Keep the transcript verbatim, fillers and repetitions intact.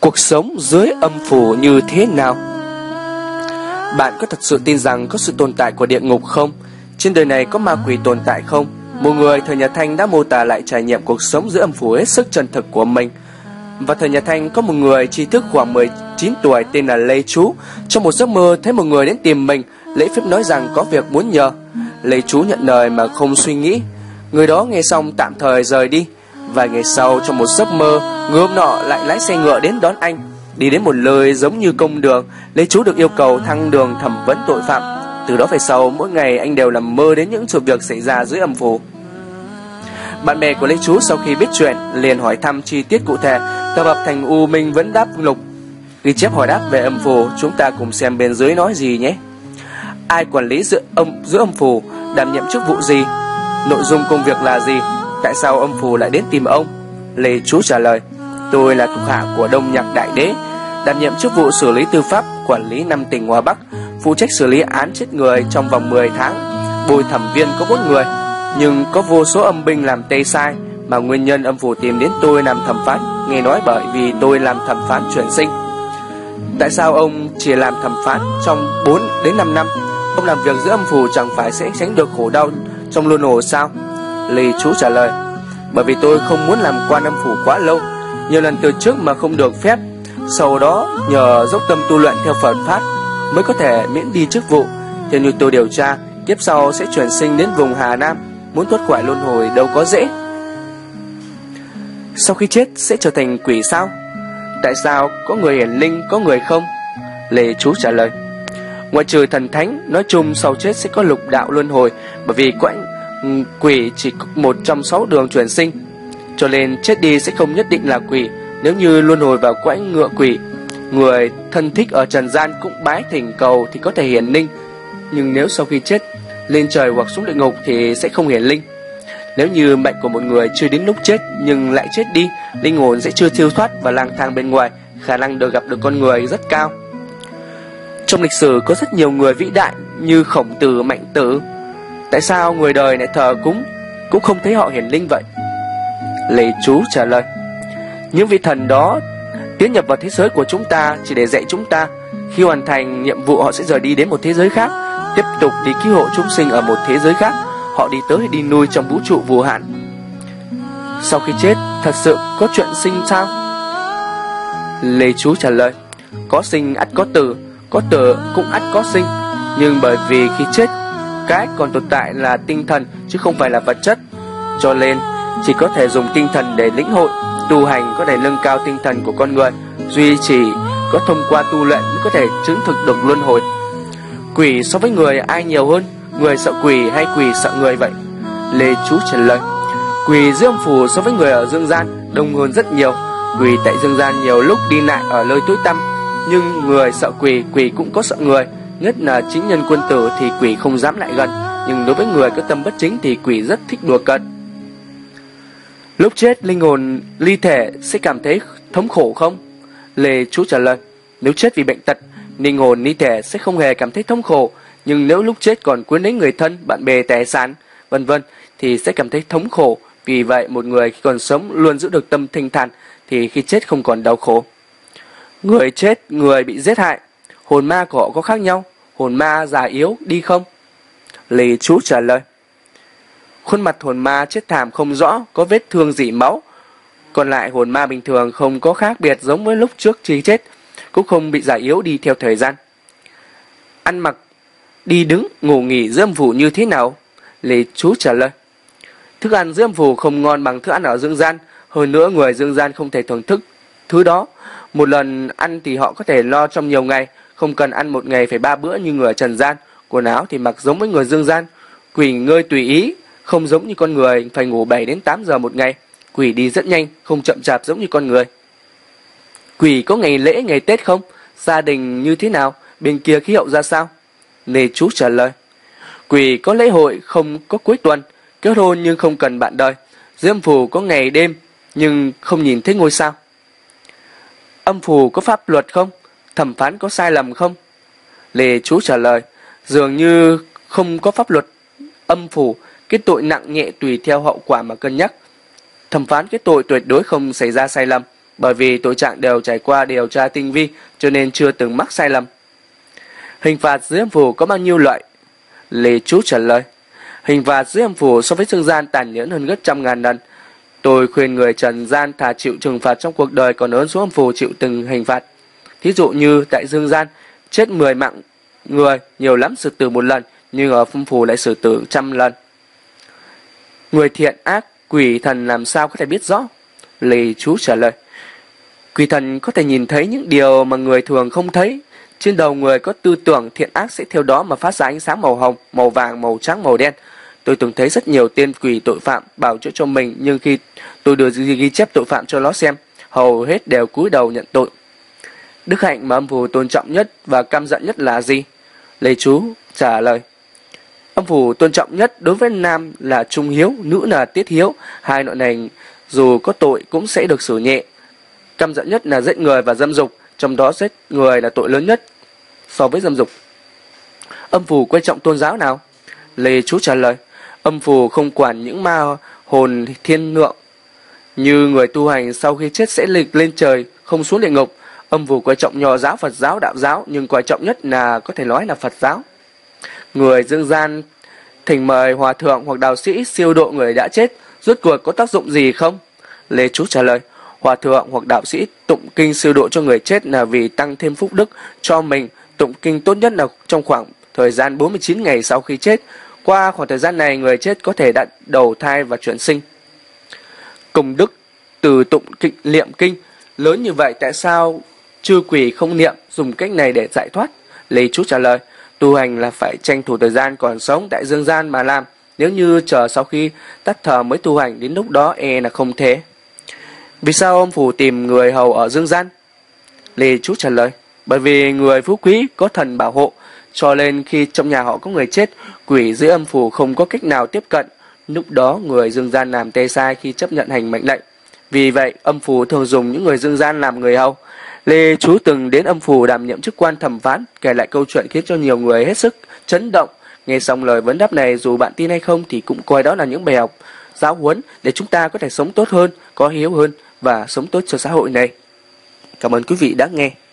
Cuộc sống dưới âm phủ như thế nào? Bạn có thật sự tin rằng có sự tồn tại của địa ngục không? Trên đời này có ma quỷ tồn tại không? Một người thời nhà Thanh đã mô tả lại trải nghiệm cuộc sống dưới âm phủ hết sức chân thực của mình. Và thời nhà Thanh có một người tri thức khoảng mười chín tuổi tên là Lê Chú. Trong một giấc mơ thấy một người đến tìm mình, lễ phép nói rằng có việc muốn nhờ. Lê Chú nhận lời mà không suy nghĩ. Người đó nghe xong tạm thời rời đi. Vài ngày sau, trong một giấc mơ, người hôm nọ lại lái xe ngựa đến đón anh. Đi đến một nơi giống như công đường, Lê Chú được yêu cầu thăng đường thẩm vấn tội phạm. Từ đó về sau, mỗi ngày anh đều nằm mơ đến những sự việc xảy ra dưới âm phủ. Bạn bè của Lê Chú sau khi biết chuyện liền hỏi thăm chi tiết cụ thể. Tập hợp thành U Minh vẫn đáp lục. Ghi chép hỏi đáp về âm phủ, chúng ta cùng xem bên dưới nói gì nhé. Ai quản lý giữa âm giữa âm phủ, đảm nhiệm chức vụ gì, nội dung công việc là gì, tại sao âm phủ lại đến tìm ông? Lê Chú trả lời: tôi là thuộc hạ của Đông Nhạc Đại Đế, đảm nhiệm chức vụ xử lý tư pháp, quản lý năm tỉnh Hòa Bắc, phụ trách xử lý án chết người trong vòng mười tháng. Bồi thẩm viên có bốn người, nhưng có vô số âm binh làm tê sai, mà nguyên nhân âm phủ tìm đến tôi làm thẩm phán, nghe nói bởi vì tôi làm thẩm phán chuyển sinh. Tại sao ông chỉ làm thẩm phán trong bốn đến năm năm? Ông làm việc giữa âm phủ chẳng phải sẽ tránh được khổ đau trong luân hồi sao? Lê Chú trả lời: bởi vì tôi không muốn làm quan âm phủ quá lâu, nhiều lần từ trước mà không được phép. Sau đó nhờ dốc tâm tu luyện theo Phật pháp mới có thể miễn đi chức vụ. Theo như tôi điều tra, kiếp sau sẽ chuyển sinh đến vùng Hà Nam, muốn thoát khỏi luân hồi đâu có dễ. Sau khi chết sẽ trở thành quỷ sao? Tại sao có người hiển linh, có người không? Lê Chú trả lời: ngoại trừ thần thánh, nói chung sau chết sẽ có lục đạo luân hồi, bởi vì quãng quỷ chỉ có một trong sáu đường chuyển sinh, cho nên chết đi sẽ không nhất định là quỷ. Nếu như luân hồi vào quãng ngựa quỷ, người thân thích ở trần gian cũng bái thỉnh cầu thì có thể hiển linh, nhưng nếu sau khi chết lên trời hoặc xuống địa ngục thì sẽ không hiển linh. Nếu như mệnh của một người chưa đến lúc chết nhưng lại chết đi, linh hồn sẽ chưa siêu thoát và lang thang bên ngoài, khả năng được gặp được con người rất cao. Trong lịch sử có rất nhiều người vĩ đại như Khổng Tử, Mạnh Tử, tại sao người đời lại thờ cúng cũng không thấy họ hiển linh vậy? Lê Chú trả lời: những vị thần đó tiến nhập vào thế giới của chúng ta chỉ để dạy chúng ta. Khi hoàn thành nhiệm vụ họ sẽ rời đi đến một thế giới khác, tiếp tục đi cứu hộ chúng sinh ở một thế giới khác. Họ đi tới đi lui trong vũ trụ vô hạn. Sau khi chết thật sự có chuyện sinh sao? Lê Chú trả lời: có sinh ắt có tử, có tử cũng ắt có sinh. Nhưng bởi vì khi chết, cái còn tồn tại là tinh thần chứ không phải là vật chất, cho nên chỉ có thể dùng tinh thần để lĩnh hội. Tu hành có thể nâng cao tinh thần của con người, duy chỉ có thông qua tu luyện mới có thể chứng thực được luân hồi. Quỷ so với người ai nhiều hơn? Người sợ quỷ hay quỷ sợ người vậy? Lê Chú trả lời: quỷ dưới âm phủ so với người ở dương gian đông hơn rất nhiều. Quỷ tại dương gian nhiều lúc đi lại ở nơi tối tăm, nhưng người sợ quỷ, quỷ cũng có sợ người. Nhất là chính nhân quân tử thì quỷ không dám lại gần, nhưng đối với người có tâm bất chính thì quỷ rất thích đùa cợt. Lúc chết linh hồn ly thể sẽ cảm thấy thống khổ không? Lê Chú trả lời: nếu chết vì bệnh tật, linh hồn ly thể sẽ không hề cảm thấy thống khổ, nhưng nếu lúc chết còn cuốn lấy người thân, bạn bè, tài sản, vân vân thì sẽ cảm thấy thống khổ. Vì vậy một người khi còn sống luôn giữ được tâm thanh thản thì khi chết không còn đau khổ. Người chết, người bị giết hại, hồn ma của họ có khác nhau? Hồn ma già yếu đi không? Lê Chú trả lời: khuôn mặt hồn ma chết thảm không rõ, có vết thương rỉ máu. Còn lại hồn ma bình thường không có khác biệt giống với lúc trước khi chết, cũng không bị già yếu đi theo thời gian. Ăn mặc, đi đứng, ngủ nghỉ dưới âm phủ như thế nào? Lê Chú trả lời: thức ăn dưới âm phủ không ngon bằng thức ăn ở dương gian. Hơn nữa người dương gian không thể thưởng thức thứ đó. Một lần ăn thì họ có thể lo trong nhiều ngày, không cần ăn một ngày phải ba bữa như người ở trần gian. Quần áo thì mặc giống với người dương gian. Quỷ ngơi tùy ý, không giống như con người phải ngủ bảy đến tám giờ một ngày. Quỷ đi rất nhanh, không chậm chạp giống như con người. Quỷ có ngày lễ, ngày Tết không? Gia đình như thế nào? Bên kia khí hậu ra sao? Lê Chú trả lời: quỷ có lễ hội, không có cuối tuần. Kết hôn nhưng không cần bạn đời. Dưới âm phủ có ngày đêm, nhưng không nhìn thấy ngôi sao. Âm phủ có pháp luật không? Thẩm phán có sai lầm không? Lê Chú trả lời: dường như không có pháp luật. Âm phủ kết tội nặng nhẹ tùy theo hậu quả mà cân nhắc. Thẩm phán kết tội tuyệt đối không xảy ra sai lầm, bởi vì tội trạng đều trải qua điều tra tinh vi cho nên chưa từng mắc sai lầm. Hình phạt dưới âm phủ có bao nhiêu loại? Lê Chú trả lời. Hình phạt dưới âm phủ so với dương gian tàn nhẫn hơn gấp trăm ngàn lần. Tôi khuyên người trần gian thà chịu trừng phạt trong cuộc đời còn hơn xuống âm phủ chịu từng hình phạt. Thí dụ như tại dương gian chết mười mạng người nhiều lắm xử tử một lần, nhưng ở âm phủ lại xử tử trăm lần. Người thiện ác, quỷ thần làm sao có thể biết rõ? Lê Chú trả lời. Quỷ thần có thể nhìn thấy những điều mà người thường không thấy. Trên đầu người có tư tưởng thiện ác sẽ theo đó mà phát ra ánh sáng màu hồng, màu vàng, màu trắng, màu đen. Tôi từng thấy rất nhiều tên quỷ tội phạm bảo chữa cho mình, nhưng khi tôi đưa ghi chép tội phạm cho nó xem, hầu hết đều cúi đầu nhận tội. Đức hạnh mà âm phủ tôn trọng nhất và căm giận nhất là gì? Lê Chú trả lời. Âm phủ tôn trọng nhất đối với nam là trung hiếu, nữ là tiết hiếu. Hai loại này dù có tội cũng sẽ được xử nhẹ. Căm giận nhất là giết người và dâm dục, trong đó giết người là tội lớn nhất so với dâm dục. Âm phủ quan trọng tôn giáo nào? Lê Chú trả lời. Âm phủ không quản những ma hồn thiên lượng, như người tu hành sau khi chết sẽ lịch lên trời, không xuống địa ngục. Âm phủ quan trọng nho giáo, Phật giáo, đạo giáo, nhưng quan trọng nhất là có thể nói là Phật giáo. Người dương gian thỉnh mời hòa thượng hoặc đạo sĩ siêu độ người đã chết, rốt cuộc có tác dụng gì không? Lê Chú trả lời. Hòa thượng hoặc đạo sĩ tụng kinh siêu độ cho người chết là vì tăng thêm phúc đức cho mình. Tụng kinh tốt nhất là trong khoảng thời gian bốn mươi chín ngày sau khi chết. Qua khoảng thời gian này, người chết có thể đã đầu thai và chuyển sinh. Công đức từ tụng kinh, niệm kinh lớn như vậy, tại sao chư quỷ không niệm, dùng cách này để giải thoát? Lê Chú trả lời. Tu hành là phải tranh thủ thời gian còn sống tại dương gian mà làm. Nếu như chờ sau khi tắt thở mới tu hành, đến lúc đó e là không thể. Vì sao âm phủ tìm người hầu ở dương gian? Lê Chú trả lời. Bởi vì người phú quý có thần bảo hộ, cho nên khi trong nhà họ có người chết, quỷ dưới âm phủ không có cách nào tiếp cận. Lúc đó người dương gian làm tê sai khi chấp nhận hành mệnh lệnh. Vì vậy âm phủ thường dùng những người dương gian làm người hầu. Lê Chú từng đến âm phủ đảm nhiệm chức quan thẩm phán, kể lại câu chuyện khiến cho nhiều người hết sức chấn động. Nghe xong lời vấn đáp này, dù bạn tin hay không thì cũng coi đó là những bài học giáo huấn để chúng ta có thể sống tốt hơn, có hiếu hơn và sống tốt cho xã hội này. Cảm ơn quý vị đã nghe.